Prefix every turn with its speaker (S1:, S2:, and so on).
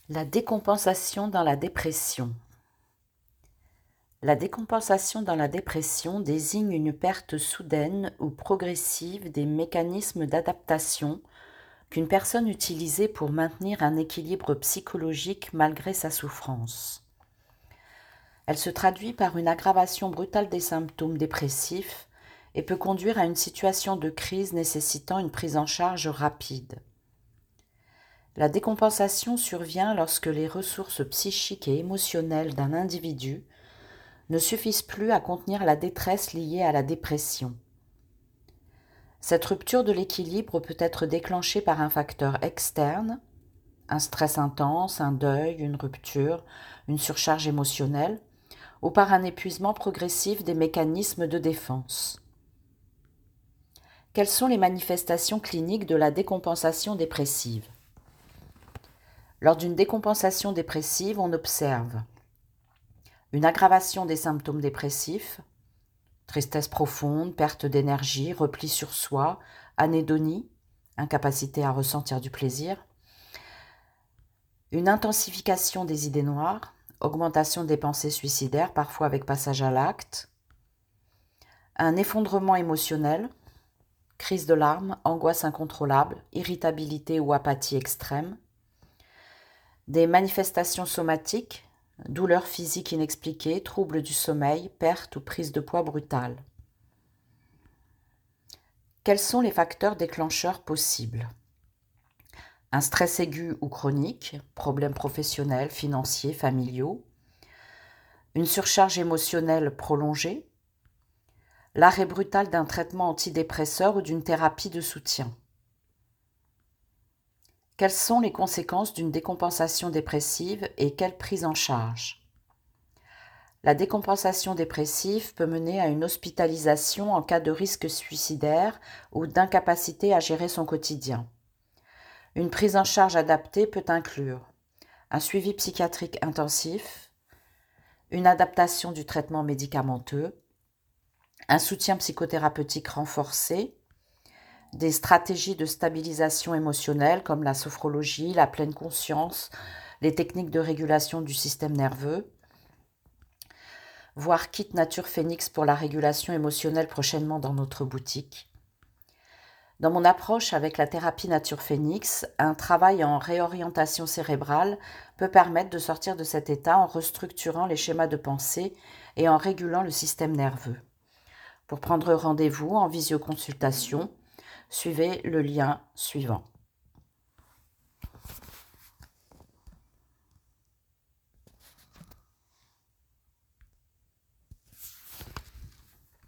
S1: La décompensation dans la dépression. La décompensation dans la dépression désigne une perte soudaine ou progressive des mécanismes d'adaptation qu'une personne utilisait pour maintenir un équilibre psychologique malgré sa souffrance. Elle se traduit par une aggravation brutale des symptômes dépressifs et peut conduire à une situation de crise nécessitant une prise en charge rapide. La décompensation survient lorsque les ressources psychiques et émotionnelles d'un individu ne suffisent plus à contenir la détresse liée à la dépression. Cette rupture de l'équilibre peut être déclenchée par un facteur externe, un stress intense, un deuil, une rupture, une surcharge émotionnelle, ou par un épuisement progressif des mécanismes de défense. Quelles sont les manifestations cliniques de la décompensation dépressive ? Lors d'une décompensation dépressive, on observe une aggravation des symptômes dépressifs, tristesse profonde, perte d'énergie, repli sur soi, anédonie, incapacité à ressentir du plaisir, une intensification des idées noires, augmentation des pensées suicidaires, parfois avec passage à l'acte, un effondrement émotionnel, crise de larmes, angoisse incontrôlable, irritabilité ou apathie extrême, des manifestations somatiques, douleurs physiques inexpliquées, troubles du sommeil, perte ou prise de poids brutale. Quels sont les facteurs déclencheurs possibles ? Un stress aigu ou chronique, problèmes professionnels, financiers, familiaux, une surcharge émotionnelle prolongée, l'arrêt brutal d'un traitement antidépresseur ou d'une thérapie de soutien. Quelles sont les conséquences d'une décompensation dépressive et quelle prise en charge ? La décompensation dépressive peut mener à une hospitalisation en cas de risque suicidaire ou d'incapacité à gérer son quotidien. Une prise en charge adaptée peut inclure un suivi psychiatrique intensif, une adaptation du traitement médicamenteux, un soutien psychothérapeutique renforcé, des stratégies de stabilisation émotionnelle comme la sophrologie, la pleine conscience, les techniques de régulation du système nerveux, voir Kit Nature Phoenix pour la régulation émotionnelle prochainement dans notre boutique. Dans mon approche avec la thérapie Nature Phoenix, un travail en réorientation cérébrale peut permettre de sortir de cet état en restructurant les schémas de pensée et en régulant le système nerveux. Pour prendre rendez-vous en visioconsultation, suivez le lien suivant.